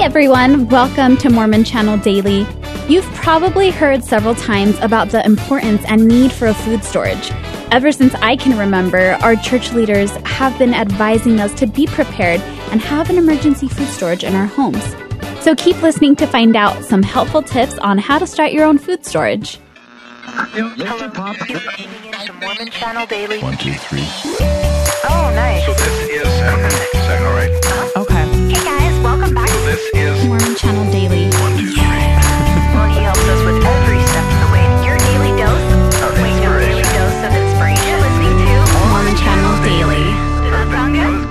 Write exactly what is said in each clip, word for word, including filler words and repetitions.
everyone, welcome to Mormon Channel Daily. You've probably heard several times about the importance and need for a food storage. Ever since I can remember, our church leaders have been advising us to be prepared and have an emergency food storage in our homes. So keep listening to find out some helpful tips on how to start your own food storage. Hello, Pop. You're tuning into Mormon Channel Daily. One, two, three. Oh, nice. So this is, um, is that all right? Huh? Okay. Hey guys, welcome back. So this is Mormon Channel Daily. one, two, three. Well, he helps us with every step of the way. Your daily dose. Of Wait, no, daily inspiration. dose of inspiration. You're listening to Mormon Channel Daily. Does that sound That good? was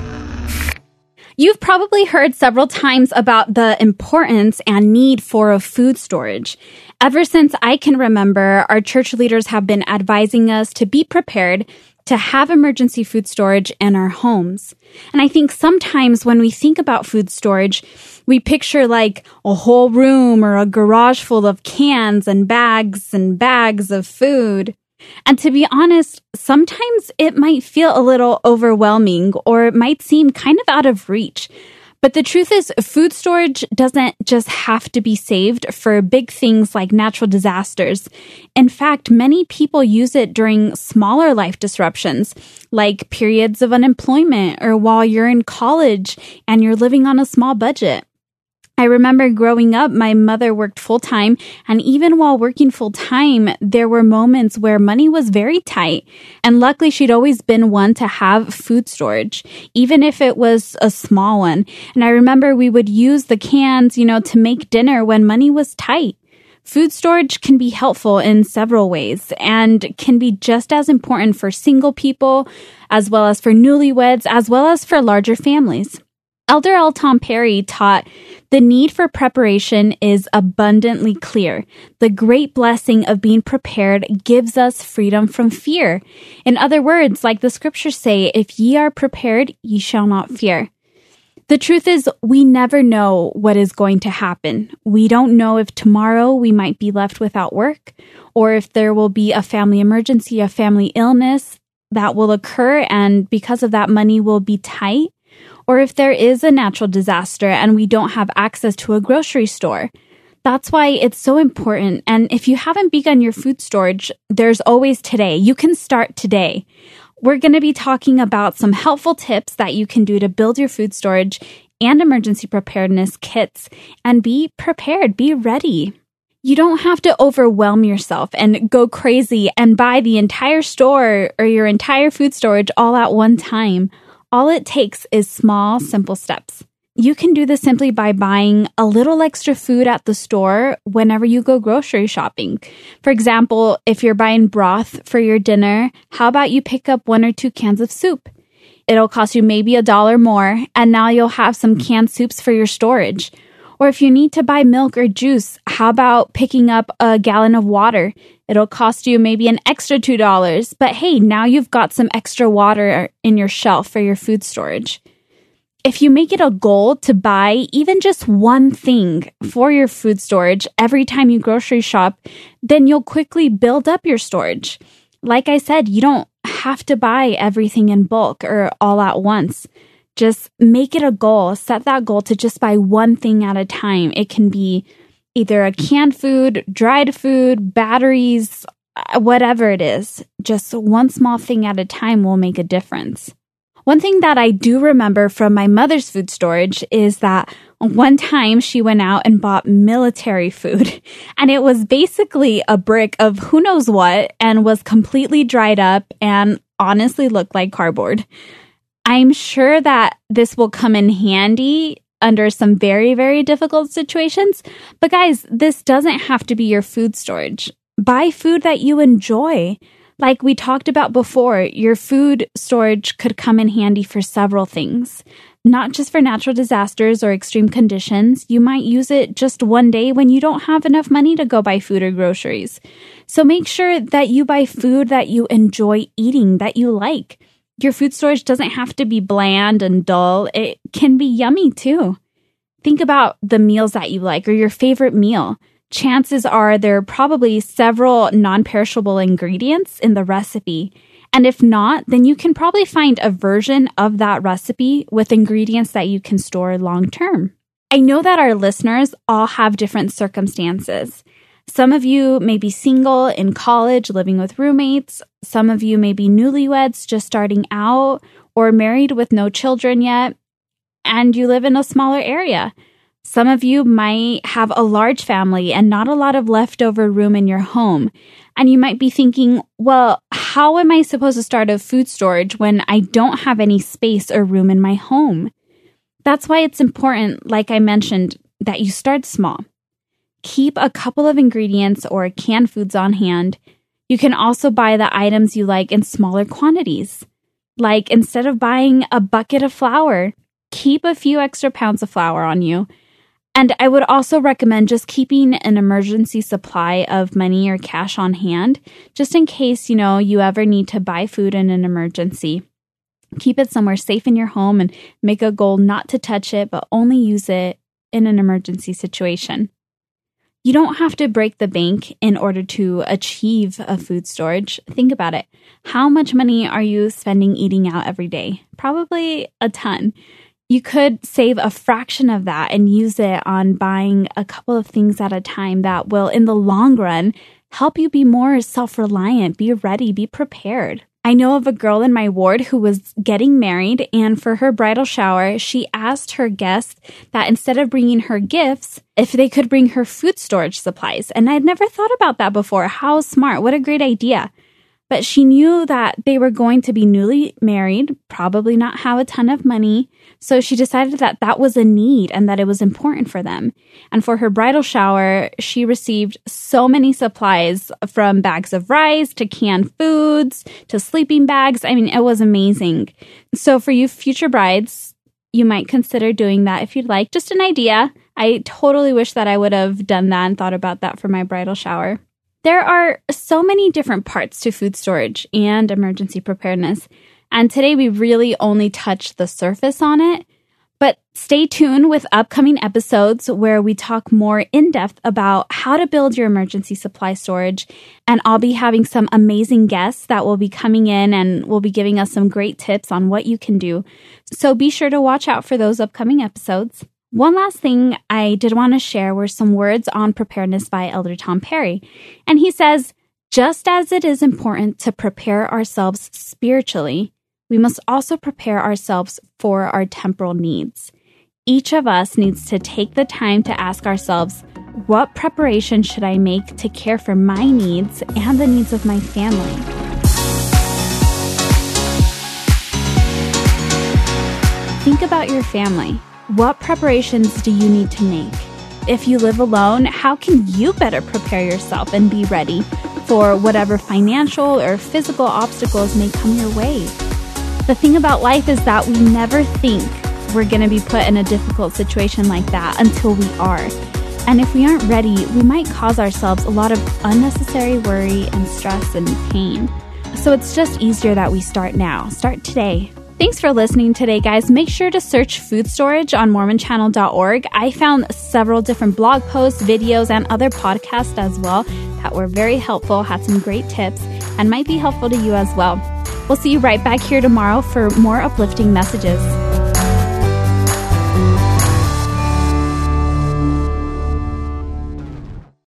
great. You've probably heard several times about the importance and need for a food storage. Ever since I can remember, our church leaders have been advising us to be prepared to have emergency food storage in our homes. And I think sometimes when we think about food storage, we picture like a whole room or a garage full of cans and bags and bags of food. And to be honest, sometimes it might feel a little overwhelming or it might seem kind of out of reach. But the truth is, food storage doesn't just have to be saved for big things like natural disasters. In fact, many people use it during smaller life disruptions, like periods of unemployment or while you're in college and you're living on a small budget. I remember growing up, my mother worked full-time, and even while working full-time, there were moments where money was very tight. And luckily, she'd always been one to have food storage, even if it was a small one. And I remember we would use the cans, you know, to make dinner when money was tight. Food storage can be helpful in several ways and can be just as important for single people, as well as for newlyweds, as well as for larger families. Elder L. Tom Perry taught, the need for preparation is abundantly clear. The great blessing of being prepared gives us freedom from fear. In other words, like the scriptures say, if ye are prepared, ye shall not fear. The truth is, we never know what is going to happen. We don't know if tomorrow we might be left without work, or if there will be a family emergency, a family illness that will occur, and because of that, money will be tight. Or if there is a natural disaster and we don't have access to a grocery store. That's why it's so important. And if you haven't begun your food storage, there's always today. You can start today. We're going to be talking about some helpful tips that you can do to build your food storage and emergency preparedness kits. And be prepared, be ready. You don't have to overwhelm yourself and go crazy and buy the entire store or your entire food storage all at one time. All it takes is small, simple steps. You can do this simply by buying a little extra food at the store whenever you go grocery shopping. For example, if you're buying broth for your dinner, how about you pick up one or two cans of soup? It'll cost you maybe a dollar more, and now you'll have some canned soups for your storage. Or if you need to buy milk or juice, how about picking up a gallon of water? It'll cost you maybe an extra two dollars, but hey, now you've got some extra water in your shelf for your food storage. If you make it a goal to buy even just one thing for your food storage every time you grocery shop, then you'll quickly build up your storage. Like I said, you don't have to buy everything in bulk or all at once. Just make it a goal. Set that goal to just buy one thing at a time. It can be either a canned food, dried food, batteries, whatever it is. Just one small thing at a time will make a difference. One thing that I do remember from my mother's food storage is that one time she went out and bought military food. And it was basically a brick of who knows what and was completely dried up and honestly looked like cardboard. I'm sure that this will come in handy under some very, very difficult situations. But guys, this doesn't have to be your food storage. Buy food that you enjoy. Like we talked about before, your food storage could come in handy for several things. Not just for natural disasters or extreme conditions. You might use it just one day when you don't have enough money to go buy food or groceries. So make sure that you buy food that you enjoy eating, that you like. Your food storage doesn't have to be bland and dull. It can be yummy too. Think about the meals that you like or your favorite meal. Chances are there are probably several non-perishable ingredients in the recipe. And if not, then you can probably find a version of that recipe with ingredients that you can store long term. I know that our listeners all have different circumstances. Some of you may be single, in college, living with roommates. Some of you may be newlyweds, just starting out, or married with no children yet, and you live in a smaller area. Some of you might have a large family and not a lot of leftover room in your home. And you might be thinking, well, how am I supposed to start a food storage when I don't have any space or room in my home? That's why it's important, like I mentioned, that you start small. Keep a couple of ingredients or canned foods on hand. You can also buy the items you like in smaller quantities. Like instead of buying a bucket of flour, keep a few extra pounds of flour on you. And I would also recommend just keeping an emergency supply of money or cash on hand, just in case, you know, you ever need to buy food in an emergency. Keep it somewhere safe in your home and make a goal not to touch it, but only use it in an emergency situation. You don't have to break the bank in order to achieve a food storage. Think about it. How much money are you spending eating out every day? Probably a ton. You could save a fraction of that and use it on buying a couple of things at a time that will, in the long run, help you be more self-reliant, be ready, be prepared. I know of a girl in my ward who was getting married, and for her bridal shower, she asked her guests that instead of bringing her gifts, if they could bring her food storage supplies. And I'd never thought about that before. How smart. What a great idea. But she knew that they were going to be newly married, probably not have a ton of money. So she decided that that was a need and that it was important for them. And for her bridal shower, she received so many supplies, from bags of rice to canned foods to sleeping bags. I mean, it was amazing. So for you future brides, you might consider doing that if you'd like. Just an idea. I totally wish that I would have done that and thought about that for my bridal shower. There are so many different parts to food storage and emergency preparedness, and today we really only touched the surface on it. But stay tuned with upcoming episodes where we talk more in depth about how to build your emergency supply storage, and I'll be having some amazing guests that will be coming in and will be giving us some great tips on what you can do. So be sure to watch out for those upcoming episodes. One last thing I did want to share were some words on preparedness by Elder Tom Perry. And he says, just as it is important to prepare ourselves spiritually, we must also prepare ourselves for our temporal needs. Each of us needs to take the time to ask ourselves, what preparation should I make to care for my needs and the needs of my family? Think about your family. What preparations do you need to make? If you live alone, how can you better prepare yourself and be ready for whatever financial or physical obstacles may come your way? The thing about life is that we never think we're going to be put in a difficult situation like that until we are. And if we aren't ready, we might cause ourselves a lot of unnecessary worry and stress and pain. So it's just easier that we start now. Start today. Thanks for listening today, guys. Make sure to search food storage on mormon channel dot org. I found several different blog posts, videos, and other podcasts as well that were very helpful, had some great tips, and might be helpful to you as well. We'll see you right back here tomorrow for more uplifting messages.